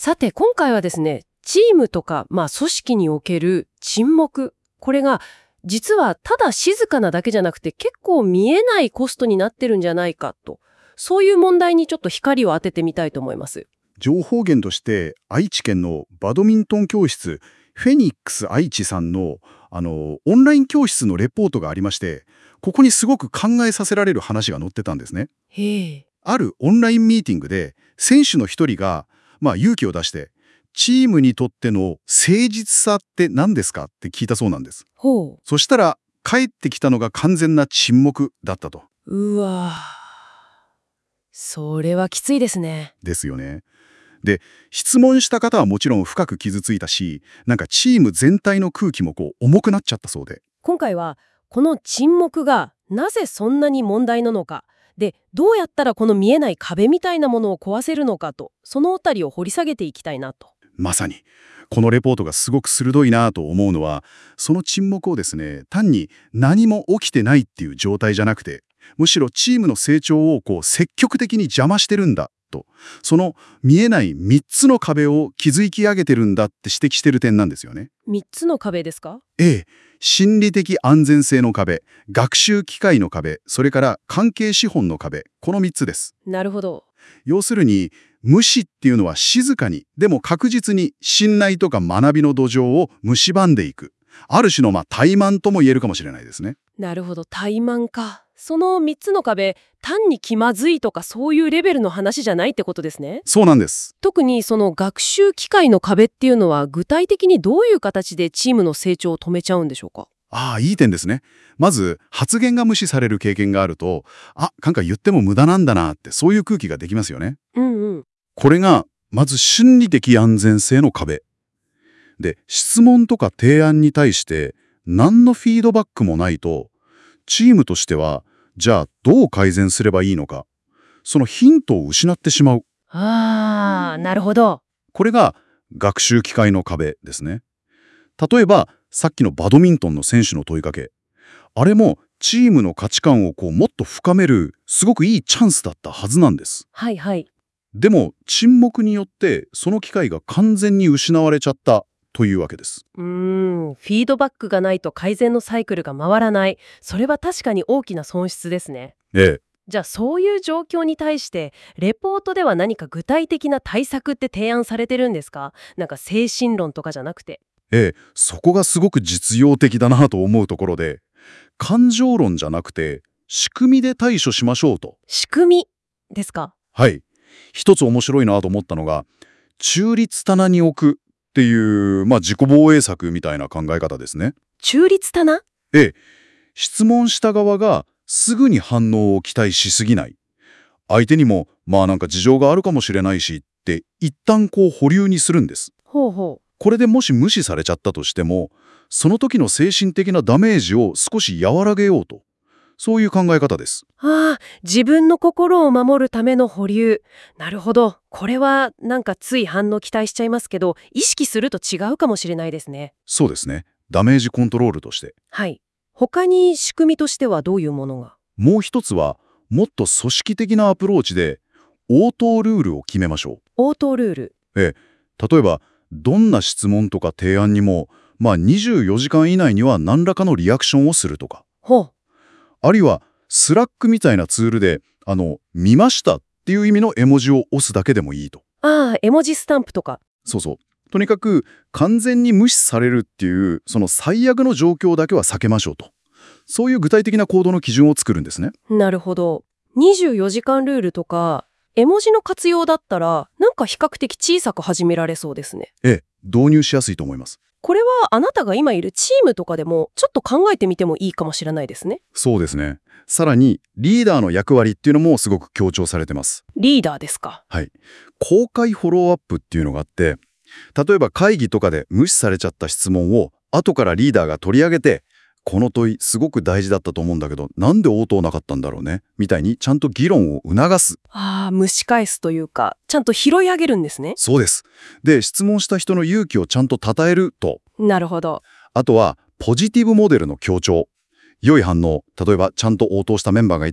さて、今回はですね、チームとか、組織における沈黙。これが、実はただ静かなだけじゃなくて、結構見えないコストになってるんじゃないかと。そういう問題にちょっと光を当ててみたいと思います。 情報源として愛知県のバドミントン教室フェニックス愛知さんのオンライン教室のレポートがありまして、ここにすごく考えさせられる話が載ってたんですね。 へえ。 あるオンラインミーティングで選手の一人が、勇気を出してチームにとっての誠実さって何ですかって聞いたそうなんです。 ほそしたら返ってきたのが完全な沈黙だったと。 う。うわぁ。それはきついですね。 ですよね。で、質問した方はもちろん深く傷ついたし、なんかチーム全体の空気も重くなっちゃったそうで。 今回は、この沈黙がなぜそんなに問題なのか。で、どうやったらこの見えない壁みたいなものを壊せるのかと、そのあたりを掘り下げていきたいなと。 まさに、このレポートがすごく鋭いなと思うのは、その沈黙をですね、単に何も起きてないっていう状態じゃなくて、むしろチームの成長を積極的に邪魔してるんだと、その見えない3つの壁を築き上げてるんだって指摘してる点なんですよね。 3つの壁ですか？ ええ、心理的安全性の壁、学習機会の壁、それから関係資本の壁、この3つです。 なるほど。 要するに、無視っていうのは静かに、でも確実に信頼とか学びの土壌を蝕んでいく。ある種の怠慢とも言えるかもしれないですね。 なるほど、怠慢か。その3つの壁、単に気まずいとかそういうレベルの話じゃないってことですね。 そうなんです。 特にその学習機会の壁っていうのは具体的にどういう形でチームの成長を止めちゃうんでしょうか？ ああ、いい点ですね。まず、発言が無視される経験があると、なんか言っても無駄なんだなって、そういう空気ができますよね。 うんうん。 これが、まず心理的安全性の壁。で、質問とか提案に対して、何のフィードバックもないと、チームとしては、じゃあどう改善すればいいのか、そのヒントを失ってしまう。 ああ、なるほど。 これが学習機会の壁ですね。例えば、さっきのバドミントンの選手の問いかけ。あれもチームの価値観をもっと深める、すごくいいチャンスだったはずなんです。 はいはい。 でも、沈黙によってその機会が完全に失われちゃったというわけです。 フィードバックがないと改善のサイクルが回らない。それは確かに大きな損失ですね。 ええ。 じゃあそういう状況に対してレポートでは何か具体的な対策って提案されてるんですか？なんか精神論とかじゃなくて。 そこがすごく実用的だなと思うところで、感情論じゃなくて仕組みで対処しましょうと。 仕組みですか？ はい。一つ面白いなと思ったのが、中立棚に置くっていう、自己防衛策みたいな考え方ですね。 中立棚？ ええ。質問した側がすぐに反応を期待しすぎない。相手にも、なんか事情があるかもしれないしって一旦保留にするんです。 ほうほう。 これでもし無視されちゃったとしても、その時の精神的なダメージを少し和らげようと。そういう考え方です。 自分の心を守るための保留。なるほど。これはなんかつい反応期待しちゃいますけど、意識すると違うかもしれないですね。 そうですね。ダメージコントロールとして。 はい。他に仕組みとしてはどういうものが？ もう一つは、もっと組織的なアプローチで、応答ルールを決めましょう。 応答ルール。 例えば、どんな質問とか提案にも、24時間以内には何らかのリアクションをするとか。 ほう。 あるいは、スラックみたいなツールで、見ましたっていう意味の絵文字を押すだけでもいいと。 絵文字スタンプとか。 そうそう。とにかく、完全に無視されるっていう、その最悪の状況だけは避けましょうと。そういう具体的な行動の基準を作るんですね。 なるほど。24時間ルールとか、絵文字の活用だったら、なんか比較的小さく始められそうですね。 導入しやすいと思います。 これはあなたが今いるチームとかでも、ちょっと考えてみてもいいかもしれないですね。 そうですね。さらに、リーダーの役割っていうのもすごく強調されてます。 リーダーですか？ はい。公開フォローアップっていうのがあって、例えば会議とかで無視されちゃった質問を後からリーダーが取り上げて、この問いすごく大事だったと思うんだけど、なんで応答なかったんだろうねみたいにちゃんと議論を促す。 蒸し返すというか、ちゃんと拾い上げるんですね。 そうです。で、質問した人の勇気をちゃんと称えると。 なるほど。 あとは、ポジティブモデルの強調。良い反応、例えばちゃんと応答したメンバーがいたら、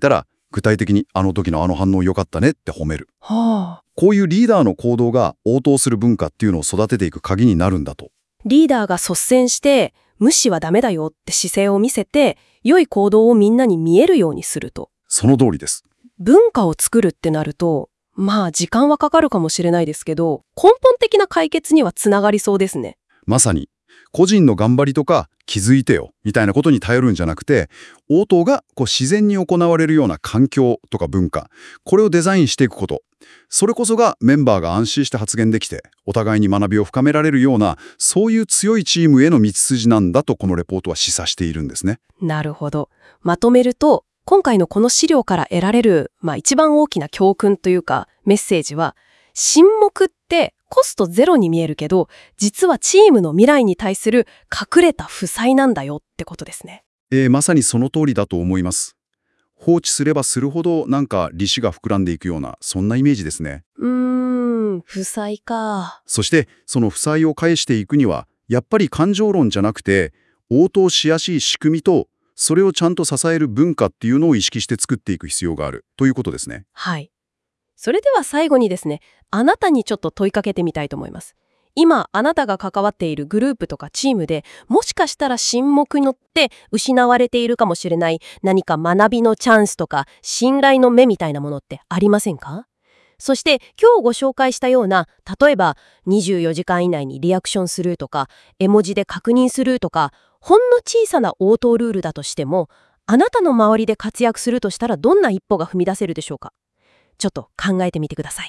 具体的にあの時のあの反応良かったねって褒める。 はあ。 こういうリーダーの行動が応答する文化っていうのを育てていく鍵になるんだと。 リーダーが率先して無視はダメだよって姿勢を見せて、良い行動をみんなに見えるようにすると。 その通りです。 文化を作るってなると、まあ時間はかかるかもしれないですけど、根本的な解決にはつながりそうですね。 まさに個人の頑張りとか気づいてよみたいなことに頼るんじゃなくて、応答が自然に行われるような環境とか文化、これをデザインしていくこと。それこそがメンバーが安心して発言できて、お互いに学びを深められるような、そういう強いチームへの道筋なんだとこのレポートは示唆しているんですね。 なるほど。まとめると、今回のこの資料から得られる、一番大きな教訓というかメッセージは、沈黙ってコストゼロに見えるけど、実はチームの未来に対する隠れた負債なんだよってことですね。 まさにその通りだと思います。放置すればするほどなんか利子が膨らんでいくような、そんなイメージですね。 負債か。 そしてその負債を返していくには、やっぱり感情論じゃなくて、応答しやすい仕組みと、それをちゃんと支える文化っていうのを意識して作っていく必要があるということですね。 はい。それでは最後にですね、あなたにちょっと問いかけてみたいと思います。今、あなたが関わっているグループとかチームで、もしかしたら沈黙によって失われているかもしれない何か学びのチャンスとか信頼の目みたいなものってありませんか？そして今日ご紹介したような、例えば24時間以内にリアクションするとか、絵文字で確認するとか、ほんの小さな応答ルールだとしても、あなたの周りで活躍するとしたらどんな一歩が踏み出せるでしょうか？ちょっと考えてみてください。